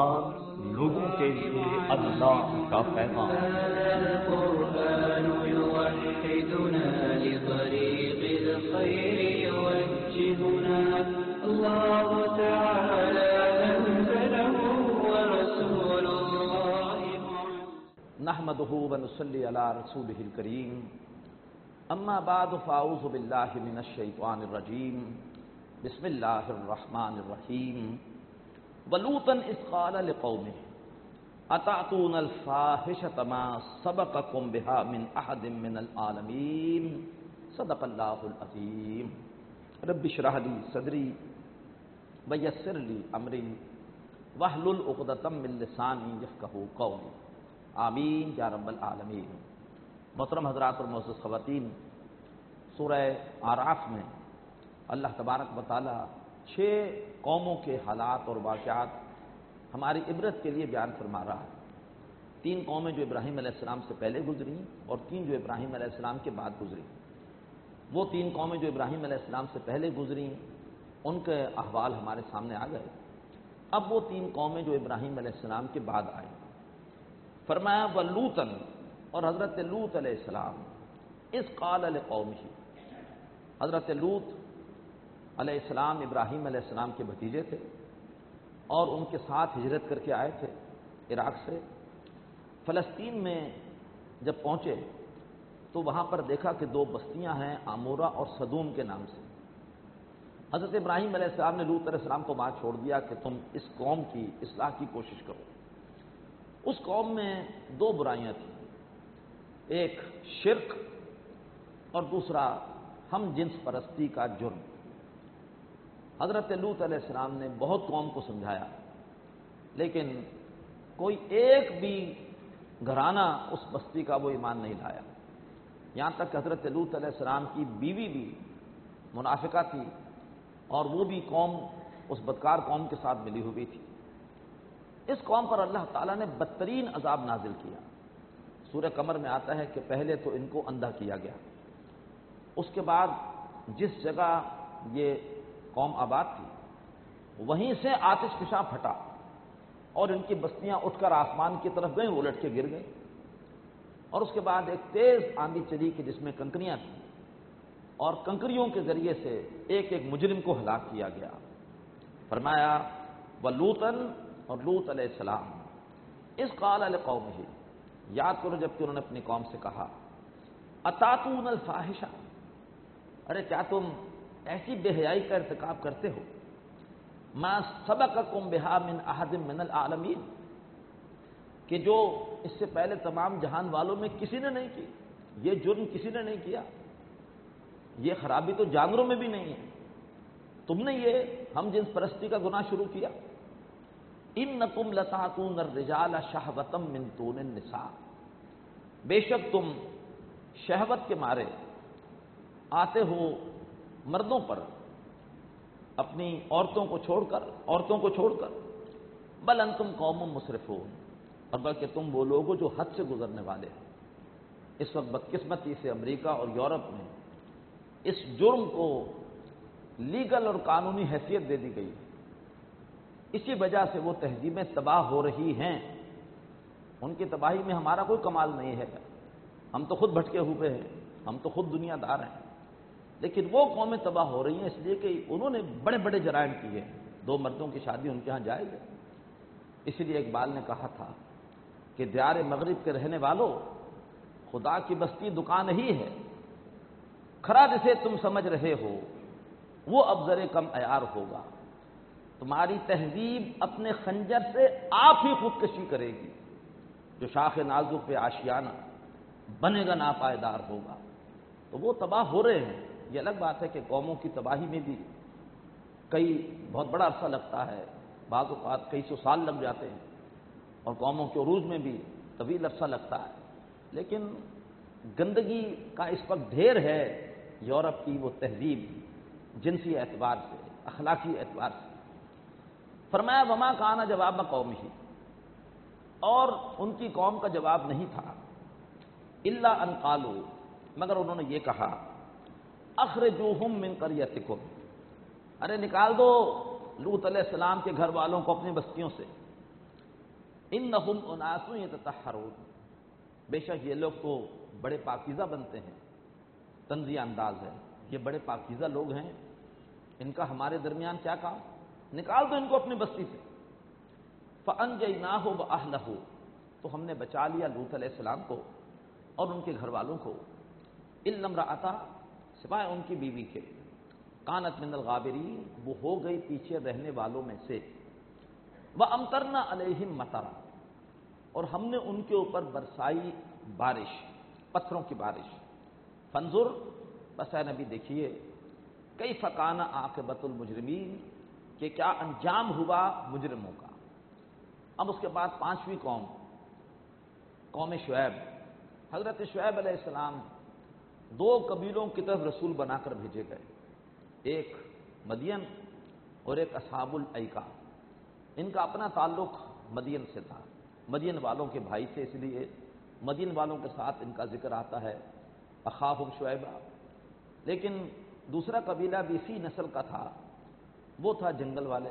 قرآن لوگوں کے لیے اللہ کا پیغام۔ القرآن يوحدنا لطريق الخير يوجهنا الله تعالى أنزله ورسول الله نحمده ونصلي على رسوله الكريم اما بعد فاعوذ بالله من الشيطان الرجيم بسم الله الرحمن الرحيم ولوطا اذ قال لقومه اتأتون الفاحشة ما سبقكم بها من احد من العالمين صدق الله العظيم رب اشرح لي صدري ويسر لي امري واحلل عقدة من لساني يفقهوا قولي آمین یا رب العالمین۔ محترم حضرات اور معزز خواتین، سورہ اعراف میں اللہ تبارک و تعالی 6 قوموں کے حالات اور واقعات ہماری عبرت کے لیے بیان فرما رہا ہے۔ 3 قومیں جو ابراہیم علیہ السلام سے پہلے گزری اور 3 جو ابراہیم علیہ السلام کے بعد گزری۔ وہ 3 قومیں جو ابراہیم علیہ السلام سے پہلے گزری ان کے احوال ہمارے سامنے آ گئے۔ اب وہ 3 قومیں جو ابراہیم علیہ السلام کے بعد آئیں، فرمایا ولوطن، اور حضرت لوط علیہ السلام، اذ قال لقومہ، حضرت لوط علیہ السلام ابراہیم علیہ السلام کے بھتیجے تھے اور ان کے ساتھ ہجرت کر کے آئے تھے عراق سے۔ فلسطین میں جب پہنچے تو وہاں پر دیکھا کہ 2 بستیاں ہیں عمورہ اور صدوم کے نام سے۔ حضرت ابراہیم علیہ السلام نے لوط علیہ السلام کو وہاں چھوڑ دیا کہ تم اس قوم کی اصلاح کی کوشش کرو۔ اس قوم میں 2 برائیاں تھیں، ایک شرک اور دوسرا ہم جنس پرستی کا جرم۔ حضرت لوط علیہ السلام نے بہت قوم کو سمجھایا، لیکن کوئی ایک بھی گھرانہ اس بستی کا وہ ایمان نہیں لایا، یہاں تک کہ حضرت لوط علیہ السلام کی بیوی بھی منافقہ تھی اور وہ بھی قوم اس بدکار قوم کے ساتھ ملی ہوئی تھی۔ اس قوم پر اللہ تعالیٰ نے بدترین عذاب نازل کیا۔ سورہ قمر میں آتا ہے کہ پہلے تو ان کو اندھا کیا گیا، اس کے بعد جس جگہ یہ قوم آباد تھی وہیں سے آتش فشاں پھٹا اور ان کی بستیاں اٹھ کر آسمان کی طرف گئیں، وہ الٹ کے گر گئیں، اور اس کے بعد ایک تیز آندھی چلی کہ جس میں کنکریاں تھیں اور کنکریوں کے ذریعے سے ایک ایک مجرم کو ہلاک کیا گیا۔ فرمایا ولوطن، اور لوط علیہ السلام، اذ قال لقومہ، یاد کرو جب کہ انہوں نے اپنی قوم سے کہا اتاتون الفاحشہ، ارے کیا تم ایسی بے حیائی کا ارتکاب کرتے ہو، ما سبقکم بہا من احد من العالمین، کہ جو اس سے پہلے تمام جہان والوں میں کسی نے نہیں کی، یہ جرم کسی نے نہیں کیا، یہ خرابی تو جانوروں میں بھی نہیں ہے، تم نے یہ ہم جنس پرستی کا گناہ شروع کیا۔ انکم لتاتون الرجال شہوۃ من دون النساء، بے شک تم شہوت کے مارے آتے ہو مردوں پر اپنی عورتوں کو چھوڑ کر بل انتم قوم مسرفون، اور بلکہ تم وہ لوگ ہو جو حد سے گزرنے والے ہیں۔ اس وقت بدقسمتی سے امریکہ اور یورپ میں اس جرم کو لیگل اور قانونی حیثیت دے دی گئی، اسی وجہ سے وہ تہذیبیں تباہ ہو رہی ہیں۔ ان کی تباہی میں ہمارا کوئی کمال نہیں ہے، ہم تو خود بھٹکے ہوئے ہیں، ہم تو خود دنیا دار ہیں، لیکن وہ قومیں تباہ ہو رہی ہیں اس لیے کہ انہوں نے بڑے بڑے جرائم کیے ہیں۔ 2 مردوں کی شادی ان کے ہاں جائز ہے۔ اسی لیے اقبال نے کہا تھا کہ دیار مغرب کے رہنے والوں، خدا کی بستی دکان ہی ہے، کھرا جسے تم سمجھ رہے ہو وہ اب ذرے کم عیار ہوگا، تمہاری تہذیب اپنے خنجر سے آپ ہی خودکشی کرے گی، جو شاخ نازک پہ آشیانہ بنے گا ناپائیدار ہوگا۔ تو وہ تباہ ہو رہے ہیں، یہ الگ بات ہے کہ قوموں کی تباہی میں بھی بہت بڑا عرصہ لگتا ہے، بعض اوقات کئی 100 سال لگ جاتے ہیں، اور قوموں کے عروج میں بھی طویل عرصہ لگتا ہے، لیکن گندگی کا اس وقت ڈھیر ہے یورپ کی وہ تہذیب، جنسی اعتبار سے، اخلاقی اعتبار سے۔ فرمایا وما کان جواب قومہ، اور ان کی قوم کا جواب نہیں تھا الا ان قالوا، مگر انہوں نے یہ کہا اخرجوہم من قریتکم، ارے نکال دو لوط علیہ السلام کے گھر والوں کو اپنی بستیوں سے، انہم اناس یتطہرون، بے شک یہ لوگ تو بڑے پاکیزہ بنتے ہیں، طنزیہ انداز ہے، یہ بڑے پاکیزہ لوگ ہیں، ان کا ہمارے درمیان کیا کام، نکال دو ان کو اپنی بستی سے۔ فانجیناہ واہلہ، تو ہم نے بچا لیا لوط علیہ السلام کو اور ان کے گھر والوں کو، الا امرأتہ، سوائے ان کی بیوی کے، کانت من الغابرین، وہ ہو گئی پیچھے رہنے والوں میں سے، وامطرنا علیہم مطرا، اور ہم نے ان کے اوپر برسائی بارش، پتھروں کی بارش۔ فانظر، بس اے نبی دیکھیے، کیف کان عاقبۃ المجرمین، کہ کیا انجام ہوا مجرموں کا۔ اب اس کے بعد پانچویں قوم، قوم شعیب۔ حضرت شعیب علیہ السلام دو قبیلوں کی طرف رسول بنا کر بھیجے گئے، ایک مدین اور ایک اصحاب الایکہ۔ ان کا اپنا تعلق مدین سے تھا، مدین والوں کے بھائی تھے، اس لیے مدین والوں کے ساتھ ان کا ذکر آتا ہے اخاہم شعیبہ۔ لیکن دوسرا قبیلہ بھی اسی نسل کا تھا، وہ تھا جنگل والے۔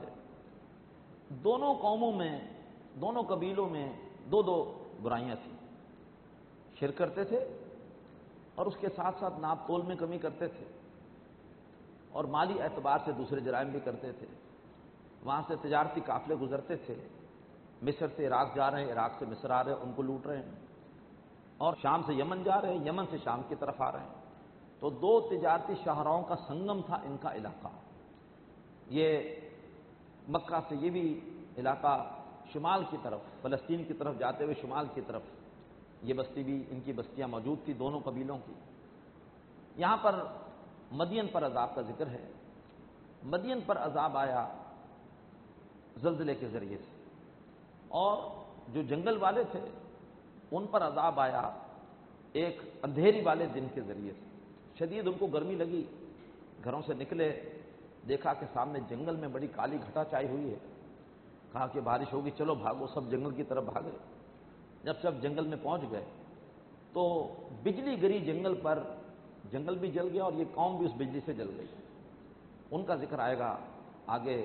دونوں قوموں میں، دونوں قبیلوں میں دو دو برائیاں تھیں، شرک کرتے تھے اور اس کے ساتھ ساتھ ناپ تول میں کمی کرتے تھے، اور مالی اعتبار سے دوسرے جرائم بھی کرتے تھے۔ وہاں سے تجارتی قافلے گزرتے تھے، مصر سے عراق جا رہے ہیں، عراق سے مصر آ رہے ہیں، ان کو لوٹ رہے ہیں، اور شام سے یمن جا رہے ہیں، یمن سے شام کی طرف آ رہے ہیں۔ تو دو تجارتی شاہراہوں کا سنگم تھا ان کا علاقہ۔ یہ مکہ سے یہ بھی علاقہ شمال کی طرف، فلسطین کی طرف جاتے ہوئے شمال کی طرف یہ بستی بھی، ان کی بستیاں موجود تھی دونوں قبیلوں کی۔ یہاں پر مدین پر عذاب کا ذکر ہے۔ مدین پر عذاب آیا زلزلے کے ذریعے سے، اور جو جنگل والے تھے ان پر عذاب آیا ایک اندھیری والے دن کے ذریعے سے۔ شدید ان کو گرمی لگی، گھروں سے نکلے، دیکھا کہ سامنے جنگل میں بڑی کالی گھٹا چھائی ہوئی ہے، کہا کہ بارش ہوگی، چلو بھاگو، سب جنگل کی طرف بھاگے۔ جب سب جنگل میں پہنچ گئے تو بجلی گری جنگل پر، جنگل بھی جل گیا اور یہ قوم بھی اس بجلی سے جل گئی۔ ان کا ذکر آئے گا آگے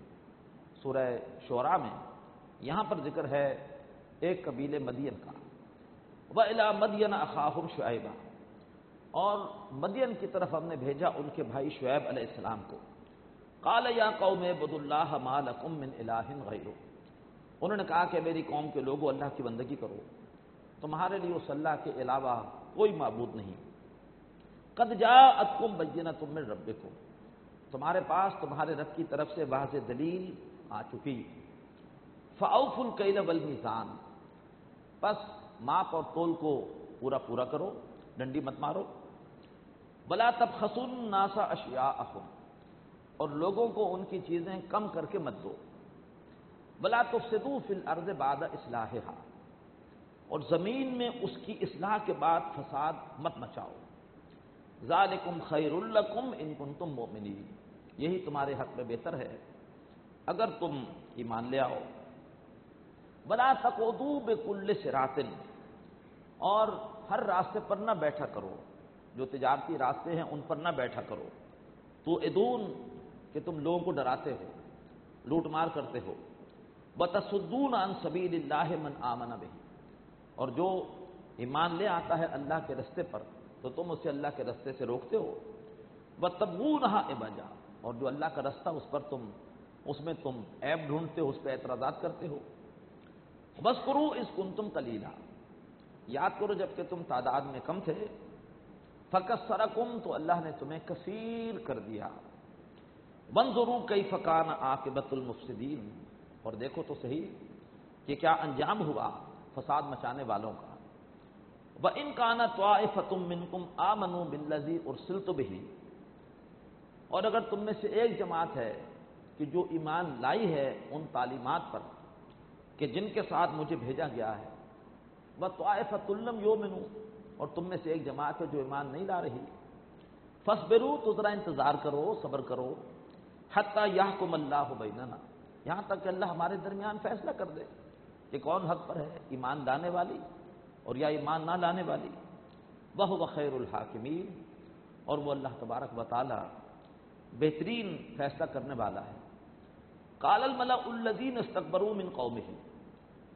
سورہ شعراء میں۔ یہاں پر ذکر ہے ایک قبیلے مدین کا، وَإِلَىٰ مَدْيَنَ أَخَاهُمْ شُعَيْبًا، اور مدین کی طرف ہم نے بھیجا ان کے بھائی شعیب علیہ السلام کو۔ قَالَ يَا قَوْمِ اعْبُدُوا اللَّهَ مَا لَكُم مِّنْ إِلَٰهٍ غَيْرُهُ، انہوں نے کہا کہ میری قوم کے لوگوں، اللہ کی بندگی کرو، تمہارے لیے اس اللہ کے علاوہ کوئی معبود نہیں۔ قَدْ جَاءَتْكُم بَيِّنَةٌ مِّن رَّبِّكُمْ، تمہارے پاس تمہارے رب کی طرف سے واضح دلیل آ چکی۔ فَأَوْفُوا الْكَيْلَ وَالْمِيزَانَ، بس ماپ اور تول کو پورا پورا کرو، ڈنڈی مت مارو۔ وَلَا تَبْخَسُوا النَّاسَ أَشْيَاءَهُمْ، اور لوگوں کو ان کی چیزیں کم کر کے مت دو۔ وَلَا تُفْسِدُوا فِي الْأَرْضِ بَعْدَ إِصْلَاحِهَا، اور زمین میں اس کی اصلاح کے بعد فساد مت مچاؤ۔ ذَلِكُمْ خَيْرٌ لَكُمْ إِن كُنتُم مُؤْمِنِينَ، یہی تمہارے حق میں بہتر ہے اگر تم ایمان لے آؤ۔ وَلَا تَقْعُدُوا بِكُلِّ صِرَاطٍ، اور ہر راستے پر نہ بیٹھا کرو، جو تجارتی راستے ہیں ان پر نہ بیٹھا کرو۔ تُوعِدُونَ، کہ تم لوگوں کو ڈراتے ہو، لوٹ مار کرتے ہو۔ وَتَصُدُّونَ عَن سَبِيلِ اللَّهِ مَنْ آمَنَ بِهِ، اور جو ایمان لے آتا ہے اللہ کے رستے پر تو تم اسے اللہ کے رستے سے روکتے ہو۔ وَتَبْغُونَهَا عِوَجًا، اور جو اللہ کا رستہ اس میں تم عیب ڈھونڈتے ہو، اس پہ اعتراضات کرتے ہو۔ وَاذْكُرُوا إِذْ كُنتُمْ قَلِيلًا، یاد کرو جب کہ تم تعداد میں کم تھے۔ فَكَثَّرَكُمْ، تو اللہ نے تمہیں کثیر کر دیا۔ وَانظُرُوا كَيْفَ كَانَ عَاقِبَةُ الْمُفْسِدِينَ، اور دیکھو تو صحیح کہ کیا انجام ہوا فساد مچانے والوں کا۔ وَإِنْ كَانَ طَائِفَةٌ مِّنْكُمْ آمَنُوا بِالَّذِي أُرْسِلْتُ بِهِ، اور اگر تم میں سے ایک جماعت ہے کہ جو ایمان لائی ہے ان تعلیمات پر کہ جن کے ساتھ مجھے بھیجا گیا ہے، وَطَائِفَةٌ لَّمْ يُؤْمِنُوا، اور تم میں سے ایک جماعت ہے جو ایمان نہیں لا رہی، فَاصْبِرُوا، تو ذرا انتظار کرو، صبر کرو، حَتَّى يَحْكُمَ اللَّهُ بَيْنَنَا، یہاں تک کہ اللہ ہمارے درمیان فیصلہ کر دے کہ کون حق پر ہے، ایمان لانے والی اور یا ایمان نہ لانے والی۔ وَهُوَ خَيْرُ الْحَاكِمِينَ، اور وہ اللہ تبارک و تعالی بہترین فیصلہ کرنے والا ہے۔ قَالَ الْمَلَأُ الَّذِينَ اسْتَكْبَرُوا مِنْ قَوْمِهِ،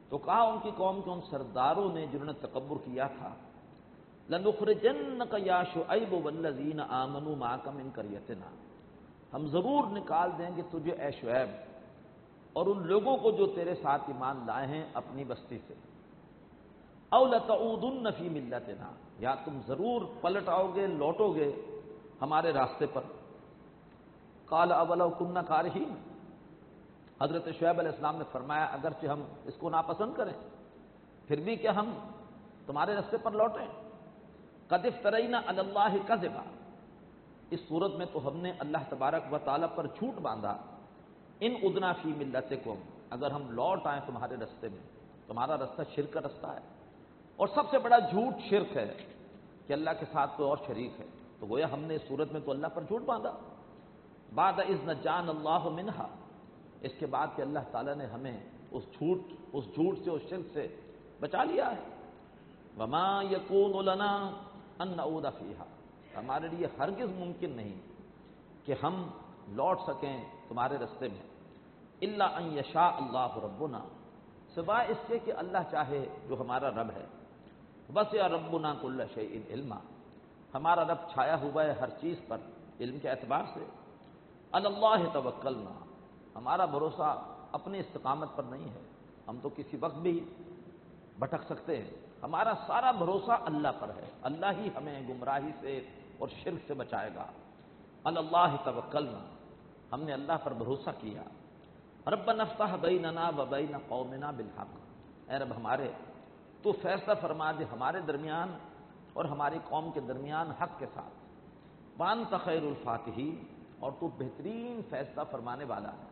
تو کہا ان کی قوم کے ان سرداروں نے جنہوں نے تکبر کیا تھا، لَنُخْرِجَنَّكَ يَا شُعَيْبُ وَالَّذِينَ آمَنُوا مَعَكَ مِنْ قَرْيَتِنَا، ہم ضرور نکال دیں گے تجھے اے شعیب اور ان لوگوں کو جو تیرے ساتھ ایمان لائے ہیں اپنی بستی سے، اَوْ لَتَعُودُنَّ فِي مِلَّتِنَا، یا تم ضرور پلٹ آؤ گے، لوٹو گے ہمارے راستے پر۔ قَالَ أَوَلَوْ كُنَّا كَارِهِينَ، حضرت شعیب علیہ السلام نے فرمایا اگرچہ ہم اس کو ناپسند کریں پھر بھی کہ ہم تمہارے راستے پر لوٹیں۔ قَدِ افْتَرَيْنَا عَلَى اللَّهِ كَذِبًا، اس صورت میں تو ہم نے اللہ تبارک و تعالیٰ پر جھوٹ باندھا، ان عدنا فی ملتکم، اگر ہم لوٹ آئیں تمہارے راستے میں، تمہارا راستہ شرک کا راستہ ہے، اور سب سے بڑا جھوٹ شرک ہے کہ اللہ کے ساتھ کوئی اور شریک ہے، تو گویا ہم نے اس صورت میں تو اللہ پر جھوٹ باندھا۔ بعد اذ نجانا اللہ منہا، اس کے بعد کہ اللہ تعالیٰ نے ہمیں اس جھوٹ سے، اس شرک سے بچا لیا ہے۔ وما یکون لنا ان نعود فیہا، ہمارے لیے ہرگز ممکن نہیں کہ ہم لوٹ سکیں تمہارے راستے میں، الا ان یشاء اللہ ربنا، سوائے اس کے کہ اللہ چاہے جو ہمارا رب ہے۔ وسع ربنا کل شیء علما، ہمارا رب چھایا ہوا ہے ہر چیز پر علم کے اعتبار سے۔ علی اللہ توکلنا، ہمارا بھروسہ اپنی استقامت پر نہیں ہے، ہم تو کسی وقت بھی بھٹک سکتے ہیں، ہمارا سارا بھروسہ اللہ پر ہے، اللہ ہی ہمیں گمراہی سے اور شرک سے بچائے گا۔ علی اللہ توکلنا، ہم نے اللہ پر بھروسہ کیا۔ ربنا افتح بیننا وبین قومنا بالحق، اے رب ہمارے تو فیصلہ فرما دے ہمارے درمیان اور ہماری قوم کے درمیان حق کے ساتھ۔ وانت خیر الفاتحین، اور تو بہترین فیصلہ فرمانے والا ہے۔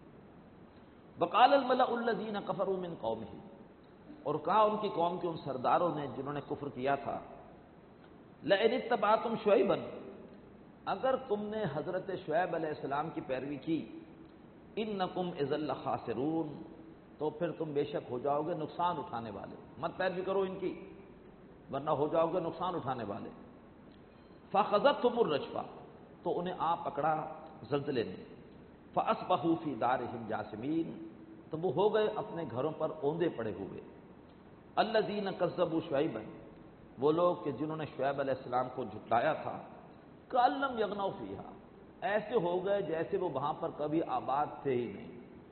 وقال الملأ الذین کفروا من قومہ، اور کہا ان کی قوم کے ان سرداروں نے جنہوں نے کفر کیا تھا، لئن اتبعتم شعیبا، اگر تم نے حضرت شعیب علیہ السلام کی پیروی کی، انکم اذا لخاسرون، تو پھر تم بے شک ہو جاؤ گے نقصان اٹھانے والے، مت پیروی کرو ان کی ورنہ ہو جاؤ گے نقصان اٹھانے والے۔ فاخذتهم الرجفہ، تو انہیں آ پکڑا زلزلے نے، فاصبحوا فی دارہم جاثمین، تو وہ ہو گئے اپنے گھروں پر اوندے پڑے ہوئے۔ الذین کذبوا شعیبا، وہ لوگ کہ جنہوں نے شعیب علیہ السلام کو جھٹلایا تھا، کأن لم یغنوا فیہا، ایسے ہو گئے جیسے وہ وہاں پر کبھی آباد تھے ہی نہیں،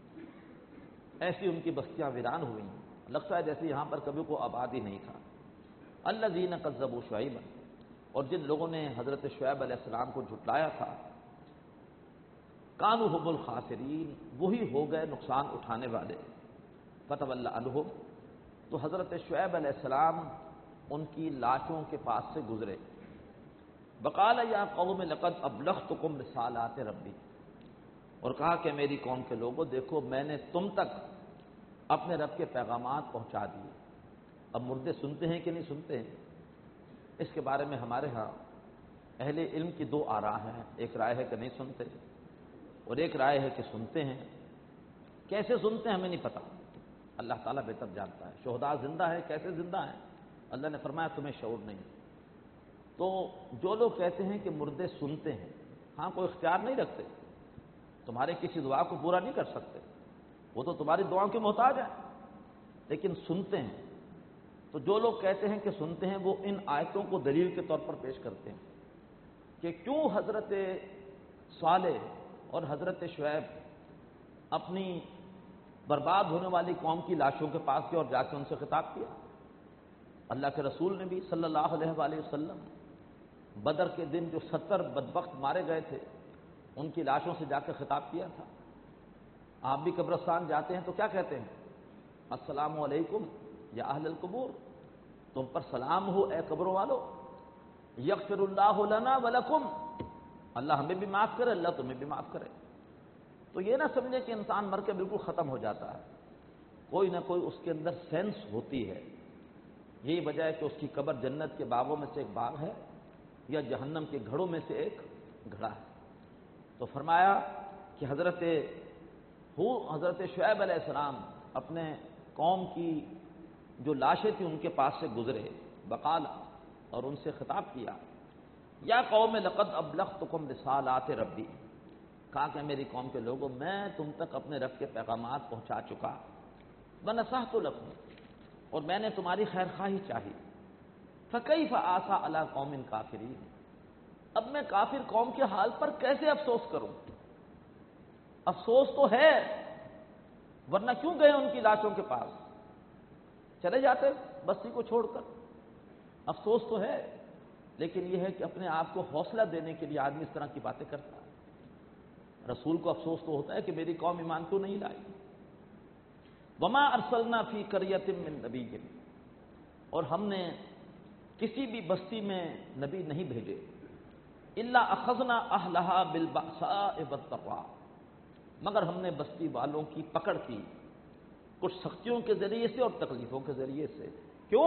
ایسی ان کی بستیاں ویران ہوئی، لگتا ہے جیسے یہاں پر کبھی کوئی آباد ہی نہیں تھا۔ الذین کذبوا شعیبا، اور جن لوگوں نے حضرت شعیب علیہ السلام کو جھٹلایا تھا، کانوا هم الخاسرین، وہی ہو گئے نقصان اٹھانے والے۔ فتولی عنہم، تو حضرت شعیب علیہ السلام ان کی لاشوں کے پاس سے گزرے۔ وقال یا قوم لقد ابلغتکم رسالات ربی، اور کہا کہ میری قوم کے لوگوں دیکھو میں نے تم تک اپنے رب کے پیغامات پہنچا دیے۔ اب مردے سنتے ہیں کہ نہیں سنتے ہیں، اس کے بارے میں ہمارے ہاں اہل علم کی دو آراء ہیں، ایک رائے ہے کہ نہیں سنتے اور ایک رائے ہے کہ سنتے ہیں۔ کیسے سنتے ہیں ہمیں نہیں پتہ، اللہ تعالیٰ بہتر جانتا ہے۔ شہداء زندہ ہے، کیسے زندہ ہیں، اللہ نے فرمایا تمہیں شعور نہیں۔ تو جو لوگ کہتے ہیں کہ مردے سنتے ہیں، ہاں کوئی اختیار نہیں رکھتے، تمہارے کسی دعا کو پورا نہیں کر سکتے، وہ تو تمہاری دعاؤں کے محتاج ہیں، لیکن سنتے ہیں۔ تو جو لوگ کہتے ہیں کہ سنتے ہیں، وہ ان آیتوں کو دلیل کے طور پر پیش کرتے ہیں کہ کیوں حضرت صالح اور حضرت شعیب اپنی برباد ہونے والی قوم کی لاشوں کے پاس گئے اور جا کے ان سے خطاب کیا۔ اللہ کے رسول نے بھی صلی اللہ علیہ وآلہ وسلم بدر کے دن جو 70 بدبخت مارے گئے تھے ان کی لاشوں سے جا کے خطاب کیا تھا۔ آپ بھی قبرستان جاتے ہیں تو کیا کہتے ہیں؟ السلام علیکم یا اہل القبور، تم پر سلام ہو اے قبروں والو، یغفر اللہ لنا ولکم، اللہ ہمیں بھی معاف کرے، اللہ تمہیں بھی معاف کرے۔ تو یہ نہ سمجھے کہ انسان مر کے بالکل ختم ہو جاتا ہے، کوئی نہ کوئی اس کے اندر سینس ہوتی ہے۔ یہی وجہ ہے کہ اس کی قبر جنت کے باغوں میں سے ایک باغ ہے یا جہنم کے گھڑوں میں سے ایک گھڑا ہے۔ تو فرمایا کہ حضرت شعیب علیہ السلام اپنے قوم کی جو لاشیں تھیں ان کے پاس سے گزرے، وقال، اور ان سے خطاب کیا، یا قوم لقد ابلغتکم رسالات ربی، کہا کہ میری قوم کے لوگوں میں تم تک اپنے رب کے پیغامات پہنچا چکا۔ وَنَصَحْتُ لَكُمْ، اور میں نے تمہاری خیر خواہی چاہی، فَكَيْفَ آسَىٰ عَلَىٰ قَوْمٍ كَافِرِينَ، اب میں کافر قوم کے حال پر کیسے افسوس کروں؟ افسوس تو ہے، ورنہ کیوں گئے ان کی لاشوں کے پاس؟ چلے جاتے بستی کو چھوڑ کر۔ افسوس تو ہے، لیکن یہ ہے کہ اپنے آپ کو حوصلہ دینے کے لیے آدمی اس طرح کی باتیں کرتا ہے۔ رسول کو افسوس تو ہوتا ہے کہ میری قوم ایمان کیوں نہیں لائی۔ وما ارسلنا فی قریۃ من نبی، اور ہم نے کسی بھی بستی میں نبی نہیں بھیجے، الا اخذنا اہلھا بالبأساء والضراء، مگر ہم نے بستی والوں کی پکڑ کی کچھ سختیوں کے ذریعے سے اور تکلیفوں کے ذریعے سے۔ کیوں؟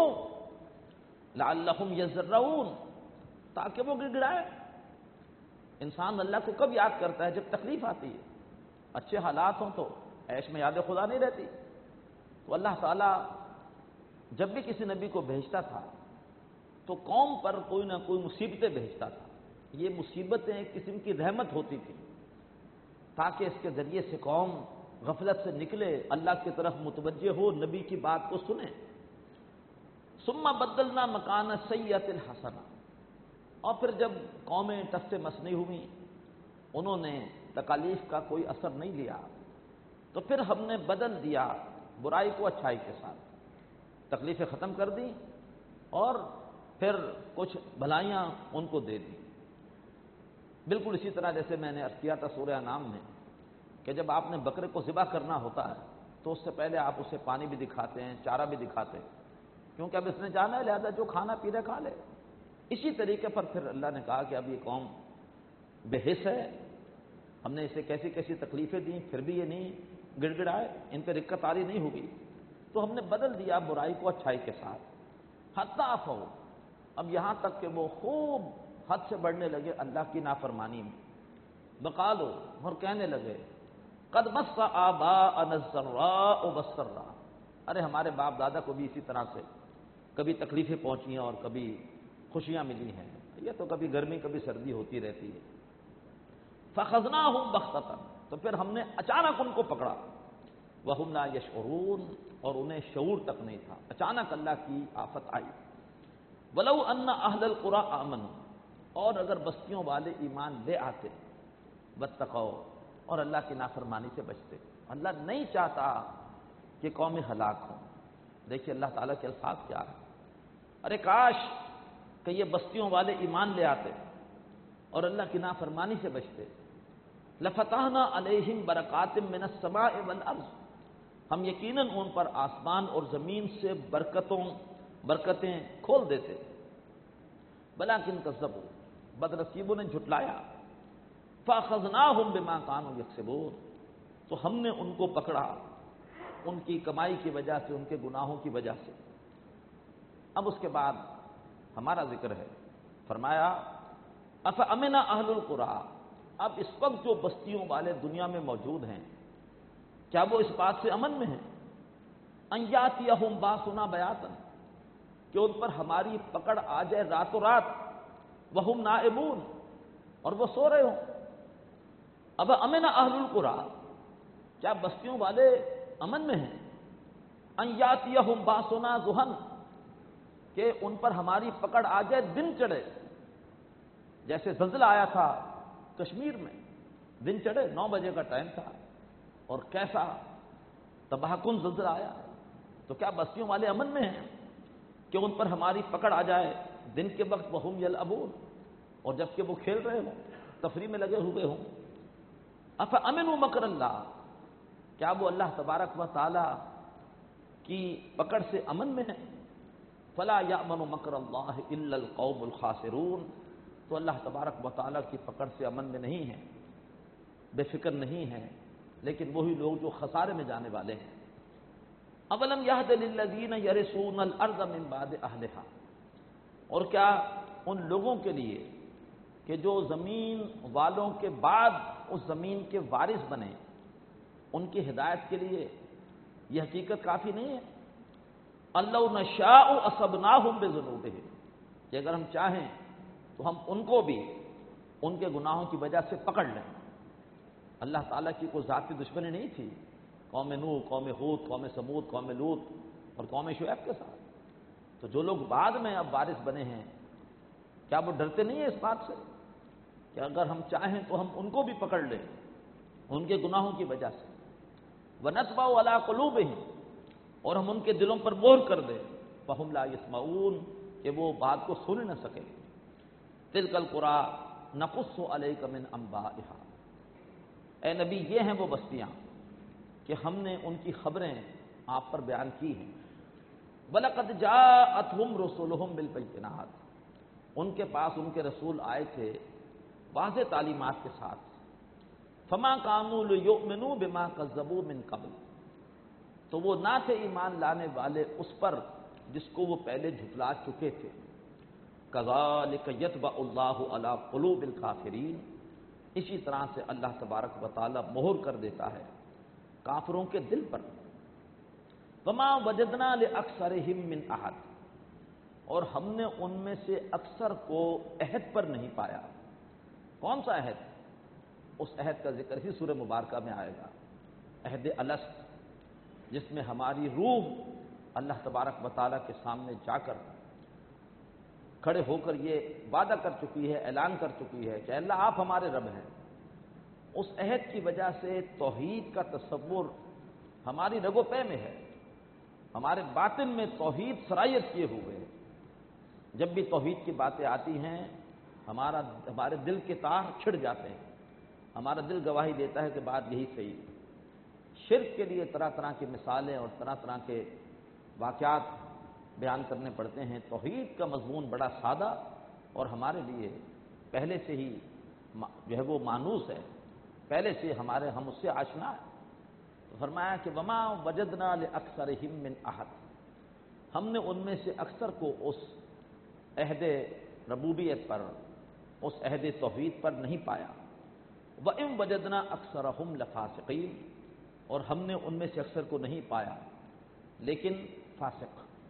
لعلہم یضرعون، تاکہ وہ گڑ گڑائے۔ انسان اللہ کو کب یاد کرتا ہے؟ جب تکلیف آتی ہے۔ اچھے حالات ہوں تو عیش میں یاد خدا نہیں رہتی۔ تو اللہ تعالیٰ جب بھی کسی نبی کو بھیجتا تھا تو قوم پر کوئی نہ کوئی مصیبتیں بھیجتا تھا۔ یہ مصیبتیں ایک قسم کی رحمت ہوتی تھی، تاکہ اس کے ذریعے سے قوم غفلت سے نکلے، اللہ کی طرف متوجہ ہو، نبی کی بات کو سنیں۔ ثم بدلنا مکان السیئۃ الحسنہ، اور پھر جب قومیں ٹس سے مس نہیں ہوئیں، انہوں نے تکالیف کا کوئی اثر نہیں لیا، تو پھر ہم نے بدل دیا برائی کو اچھائی کے ساتھ، تکلیفیں ختم کر دیں اور پھر کچھ بھلائیاں ان کو دے دیں۔ بالکل اسی طرح جیسے میں نے عرض کیا تھا سورہ انعام میں کہ جب آپ نے بکرے کو ذبح کرنا ہوتا ہے تو اس سے پہلے آپ اسے پانی بھی دکھاتے ہیں، چارہ بھی دکھاتے ہیں، کیونکہ اب اس نے جانا ہے، لہذا جو کھانا پینا کھا لے۔ اسی طریقے پر پھر اللہ نے کہا کہ اب یہ قوم بے حس ہے، ہم نے اسے کیسی کیسی تکلیفیں دیں، پھر بھی یہ نہیں گڑ گڑائے، ان پہ رقت آری نہیں ہوگی، تو ہم نے بدل دیا برائی کو اچھائی کے ساتھ۔ حتی عفوا، اب یہاں تک کہ وہ خوب حد سے بڑھنے لگے اللہ کی نافرمانی میں۔ وقالوا، اور کہنے لگے، قد مس آباءنا الضراء والسراء، ارے ہمارے باپ دادا کو بھی اسی طرح سے کبھی تکلیفیں پہنچی ہیں اور کبھی خوشیاں ملی ہیں، یہ تو کبھی گرمی کبھی سردی ہوتی رہتی ہے۔ فَأَخَذْنَاهُمْ بَغْتَةً، تو پھر ہم نے اچانک ان کو پکڑا، وَهُمْ لَا يَشْعُرُونَ، اور انہیں شعور تک نہیں تھا، اچانک اللہ کی آفت آئی۔ وَلَوْ أَنَّ أَهْلَ الْقُرَىٰ آمَنُوا، اور اگر بستیوں والے ایمان لے آتے، واتقوا، اور اللہ کی نافرمانی سے بچتے۔ اللہ نہیں چاہتا کہ قومیں ہلاک ہوں۔ دیکھیے اللہ تعالیٰ کے الفاظ کیا ہے، ارے کاش کہ یہ بستیوں والے ایمان لے آتے اور اللہ کی نافرمانی سے بچتے۔ لفتحنا علیہم برکات من السماء والارض، ہم یقیناً ان پر آسمان اور زمین سے برکتیں کھول دیتے، بلاکن کذبوا، بدنصیبوں نے جھٹلایا، فاخذناہم بما کانوا یکسبون، تو ہم نے ان کو پکڑا ان کی کمائی کی وجہ سے، ان کے گناہوں کی وجہ سے۔ اب اس کے بعد ہمارا ذکر ہے، فرمایا افامن اہل القریٰ، اب اس وقت جو بستیوں والے دنیا میں موجود ہیں، کیا وہ اس بات سے امن میں ہیں؟ ان یاتیہم باسنا بیاتا، کہ ان پر ہماری پکڑ آ جائے راتوں رات، وہم نائمون، اور وہ سو رہے ہوں۔ اب امن اہل القریٰ، کیا بستیوں والے امن میں ہیں؟ ان یاتیہم باسنا ضحی، کہ ان پر ہماری پکڑ آ جائے دن چڑھے، جیسے زلزلہ آیا تھا کشمیر میں، دن چڑھے، 9 بجے کا ٹائم تھا، اور کیسا تباہ کن زلزلہ آیا۔ تو کیا بستیوں والے امن میں ہیں کہ ان پر ہماری پکڑ آ جائے دن کے وقت، وہم یلعبون، اور جبکہ وہ کھیل رہے ہوں، تفریح میں لگے ہوئے ہوں۔ افامنوا مکر اللہ، کیا وہ اللہ تبارک و تعالی کی پکڑ سے امن میں ہیں؟ فلا یأمن مکر اللہ الا القوم الخاسرون، تو اللہ تبارک و تعالی کی پکڑ سے امن میں نہیں ہیں، بے فکر نہیں ہیں، لیکن وہی لوگ جو خسارے میں جانے والے ہیں۔ اولم یہد للذین یرثون الارض من بعد اہلھا، اور کیا ان لوگوں کے لیے کہ جو زمین والوں کے بعد اس زمین کے وارث بنے، ان کی ہدایت کے لیے یہ حقیقت کافی نہیں ہے؟ اللہ نشاء اصبناہم بذنوبہم، کہ اگر ہم چاہیں تو ہم ان کو بھی ان کے گناہوں کی وجہ سے پکڑ لیں۔ اللہ تعالیٰ کی کوئی ذاتی دشمنی نہیں تھی، قوم نوح، قوم ہود، قوم سمود، قوم لوط اور قوم شعیب کے ساتھ۔ تو جو لوگ بعد میں اب وارث بنے ہیں، کیا وہ ڈرتے نہیں ہیں اس بات سے کہ اگر ہم چاہیں تو ہم ان کو بھی پکڑ لیں ان کے گناہوں کی وجہ سے؟ وَنَطْبَعُ عَلَىٰ قُلُوبِهِمْ، اور ہم ان کے دلوں پر مہر کر دیں، فَهُمْ لَا يَسْمَعُونَ، کہ وہ بات کو سن نہ سکے۔ تِلْكَ الْقُرَىٰ نَقُصُّ عَلَيْكَ مِنْ أَنبَائِهَا، اے نبی یہ ہیں وہ بستیاں کہ ہم نے ان کی خبریں آپ پر بیان کی ہیں۔ وَلَقَدْ جَاءَتْهُمْ رُسُلُهُمْ بِالْبَيِّنَاتِ، ان کے پاس ان کے رسول آئے تھے واضح تعلیمات کے ساتھ۔ فَمَا كَانُوا لِيُؤْمِنُوا بِمَا كَذَّبُوا مِنْ قَبْلُ، تو وہ نہ تھے ایمان لانے والے اس پر جس کو وہ پہلے جھٹلا چکے تھے۔ كَذَلِكَ يَطْبَعُ اللَّهُ عَلَىٰ قُلُوبِ الْكَافِرِينَ، اسی طرح سے اللہ تبارک و تعالی مہر کر دیتا ہے کافروں کے دل پر۔ وَمَا وَجَدْنَا لِأَكْثَرِهِم مِّنْ أَحَدٍ، اور ہم نے ان میں سے اکثر کو عہد پر نہیں پایا۔ کون سا عہد؟ اس عہد کا ذکر ہی سورہ مبارکہ میں آئے گا، عہد الست، جس میں ہماری روح اللہ تبارک و تعالیٰ کے سامنے جا کر کھڑے ہو کر یہ وعدہ کر چکی ہے، اعلان کر چکی ہے کہ اللہ آپ ہمارے رب ہیں۔ اس عہد کی وجہ سے توحید کا تصور ہماری رگ و پے میں ہے، ہمارے باطن میں توحید سرایت کیے ہوئے ہے۔ جب بھی توحید کی باتیں آتی ہیں ہمارے دل کے تار چھڑ جاتے ہیں، ہمارا دل گواہی دیتا ہے کہ بات یہی صحیح ہے۔ شرک کے لیے طرح طرح کی مثالیں اور طرح طرح کے واقعات بیان کرنے پڑتے ہیں۔ توحید کا مضمون بڑا سادہ اور ہمارے لیے پہلے سے ہی جو ہے وہ مانوس ہے، پہلے سے ہم اس سے آشنا ہے۔ تو فرمایا کہ وما وجدنا لأکثرہم من احد، ہم نے ان میں سے اکثر کو اس عہد ربوبیت پر، اس عہد توحید پر نہیں پایا۔ وَإِن وَجَدْنَا أَكْثَرَهُمْ لَفَاسِقِينَ، اور ہم نے ان میں سے اکثر کو نہیں پایا لیکن فاسق۔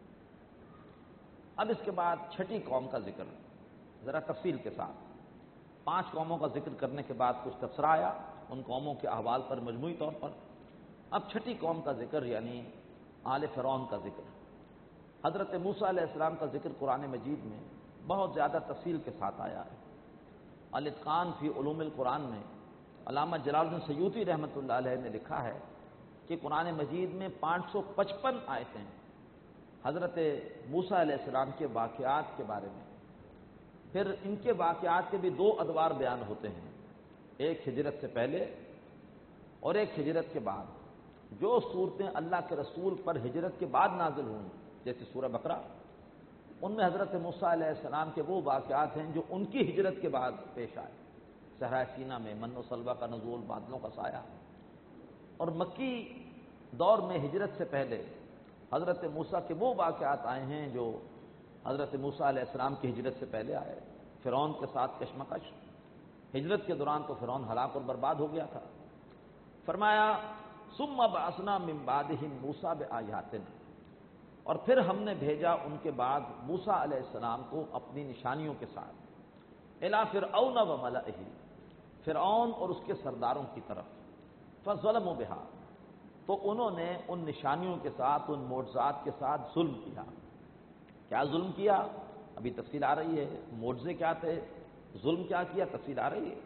اب اس کے بعد چھٹی قوم کا ذکر ذرا تفصیل کے ساتھ، 5 قوموں کا ذکر کرنے کے بعد کچھ تبصرہ آیا ان قوموں کے احوال پر مجموعی طور پر۔ اب چھٹی قوم کا ذکر یعنی آل فرعون کا ذکر۔ حضرت موسیٰ علیہ السلام کا ذکر قرآن مجید میں بہت زیادہ تفصیل کے ساتھ آیا ہے۔ الاتقان فی علوم القرآن میں علامہ جلال الدین سیوطی رحمۃ اللہ علیہ نے لکھا ہے کہ قرآن مجید میں 555 آیتیں حضرت موسیٰ علیہ السلام کے واقعات کے بارے میں، پھر ان کے واقعات کے بھی 2 ادوار بیان ہوتے ہیں، ایک ہجرت سے پہلے اور ایک ہجرت کے بعد۔ جو صورتیں اللہ کے رسول پر ہجرت کے بعد نازل ہوئیں جیسے سورہ بقرہ، ان میں حضرت موسیٰ علیہ السلام کے وہ واقعات ہیں جو ان کی ہجرت کے بعد پیش آئے، صحرائے سینا میں من و سلوہ کا نزول، بادلوں کا سایہ۔ اور مکی دور میں ہجرت سے پہلے حضرت موسیٰ کے وہ واقعات آئے ہیں جو حضرت موسیٰ علیہ السلام کی ہجرت سے پہلے آئے، فرعون کے ساتھ کشمکش۔ ہجرت کے دوران تو فرعون ہلاک اور برباد ہو گیا تھا۔ فرمایا ثم بعثنا من بعدهم موسیٰ بآیاتنا، اور پھر ہم نے بھیجا ان کے بعد موسیٰ علیہ السلام کو اپنی نشانیوں کے ساتھ، الی فرعون وملئہ، فرعون اور اس کے سرداروں کی طرف، فظلموا بہا، تو انہوں نے ان نشانیوں کے ساتھ، ان معجزات کے ساتھ ظلم کیا۔ کیا ظلم کیا؟ ابھی تفصیل آ رہی ہے، معجزے کیا تھے، ظلم کیا کیا، تفصیل آ رہی ہے۔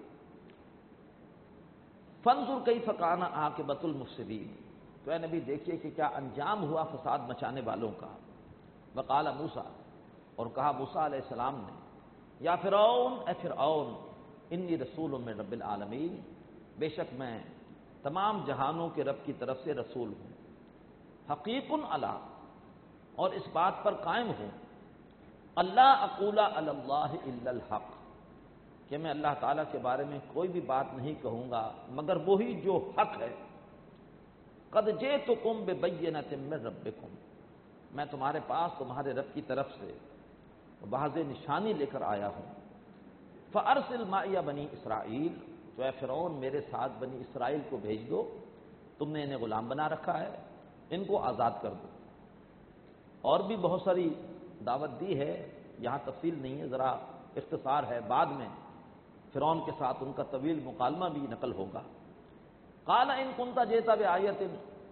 فانظر کیف کان عاقبۃ المفسدین، تو اے نبی دیکھیے کہ کیا انجام ہوا فساد مچانے والوں کا۔ وقال موسیٰ، اور کہا موسیٰ علیہ السلام نے، یا فرعون، اے فرعون، انی رسول من رب العالمین، بے شک میں تمام جہانوں کے رب کی طرف سے رسول ہوں، حقیق علی، اور اس بات پر قائم ہوں، اللہ اقول علی اللہ الا الحق، کہ میں اللہ تعالیٰ کے بارے میں کوئی بھی بات نہیں کہوں گا مگر وہی جو حق ہے۔ قد جئتکم ببینۃ من ربکم، میں تمہارے پاس تمہارے رب کی طرف سے واضح نشانی لے کر آیا ہوں۔ فارسل معی بنی اسرائیل، تو اے فرعون میرے ساتھ بنی اسرائیل کو بھیج دو، تم نے انہیں غلام بنا رکھا ہے، ان کو آزاد کر دو۔ اور بھی بہت ساری دعوت دی ہے، یہاں تفصیل نہیں ہے، ذرا اختصار ہے، بعد میں فرعون کے ساتھ ان کا طویل مکالمہ بھی نقل ہوگا۔ قال ان کنت جئت بآیۃ،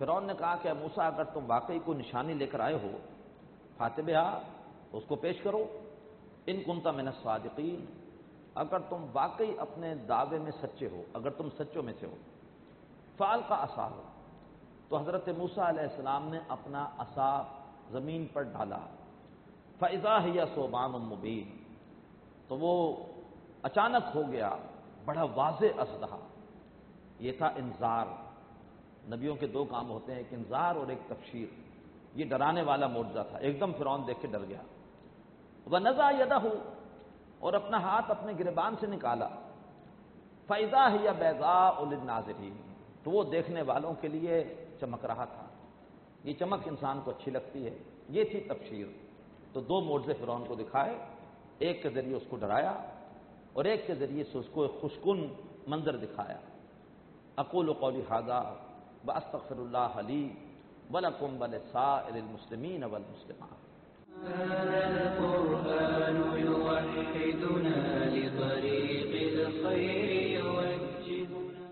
فرعون نے کہا کہ موسیٰ اگر تم واقعی کوئی نشانی لے کر آئے ہو فاتح بہا، اس کو پیش کرو، ان کنت من الصادقین، اگر تم واقعی اپنے دعوے میں سچے ہو، اگر تم سچوں میں سے ہو۔ فالقى عصاه، تو حضرت موسیٰ علیہ السلام نے اپنا عصا زمین پر ڈالا، فاذا هي ثعبان مبین، تو وہ اچانک ہو گیا بڑا واضح اژدہا۔ یہ تھا انذار، نبیوں کے دو کام ہوتے ہیں، ایک انذار اور ایک تبشیر۔ یہ ڈرانے والا معجزہ تھا، ایک دم فرعون دیکھ کے ڈر گیا۔ وَنَزَعَ يَدَهُ، اور اپنا ہاتھ اپنے گریبان سے نکالا، فَإِذَا هِيَ بَيْضَاءُ لِلنَّاظِرِينَ، تو وہ دیکھنے والوں کے لیے چمک رہا تھا۔ یہ چمک انسان کو اچھی لگتی ہے، یہ تھی تبشیر۔ تو دو معجزے فرعون کو دکھائے، ایک کے ذریعے اس کو ڈرایا اور ایک کے ذریعے سے اس کو ایک خوشکن منظر دکھایا۔ اقول قولی ھذا واستغفر اللہ لی ولکم ولسائر المسلمین والمسلمات۔ هذا القرآن